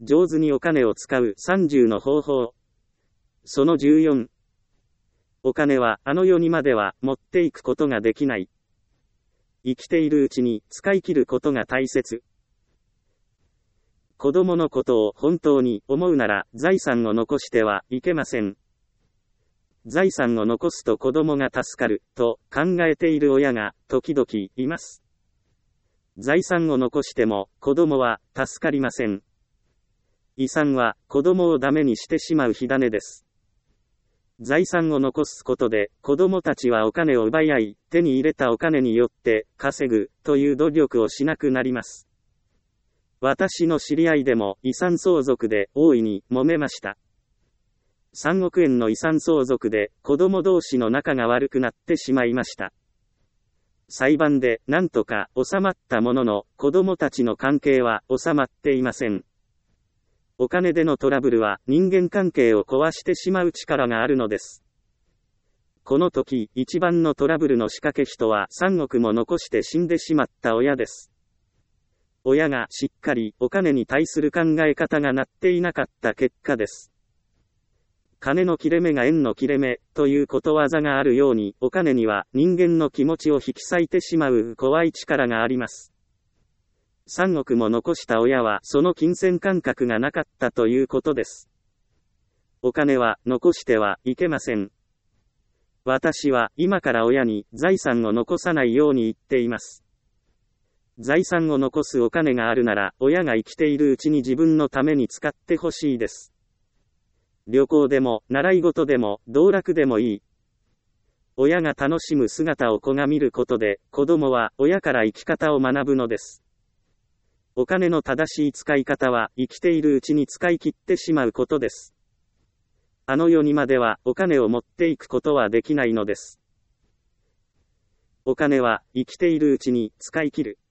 上手にお金を使う30の方法。その14。お金はあの世にまでは持っていくことができない。生きているうちに使い切ることが大切。子供のことを本当に思うなら財産を残してはいけません。財産を残すと子供が助かると考えている親が時々います。財産を残しても子供は助かりません。遺産は子供をダメにしてしまう火種です。財産を残すことで子供たちはお金を奪い合い、手に入れたお金によって稼ぐという努力をしなくなります。私の知り合いでも遺産相続で大いに揉めました。3億円の遺産相続で子供同士の仲が悪くなってしまいました。裁判でなんとか収まったものの子供たちの関係は収まっていません。お金でのトラブルは人間関係を壊してしまう力があるのです。この時一番のトラブルの仕掛け人は3億も残して死んでしまった親です。親がしっかりお金に対する考え方がなっていなかった結果です。金の切れ目が縁の切れ目ということわざがあるように、お金には人間の気持ちを引き裂いてしまう怖い力があります。3億も残した親はその金銭感覚がなかったということです。お金は残してはいけません。私は今から親に財産を残さないように言っています。財産を残すお金があるなら、親が生きているうちに自分のために使ってほしいです。旅行でも、習い事でも、道楽でもいい。親が楽しむ姿を子が見ることで、子供は親から生き方を学ぶのです。お金の正しい使い方は、生きているうちに使い切ってしまうことです。あの世にまでは、お金を持っていくことはできないのです。お金は、生きているうちに使い切る。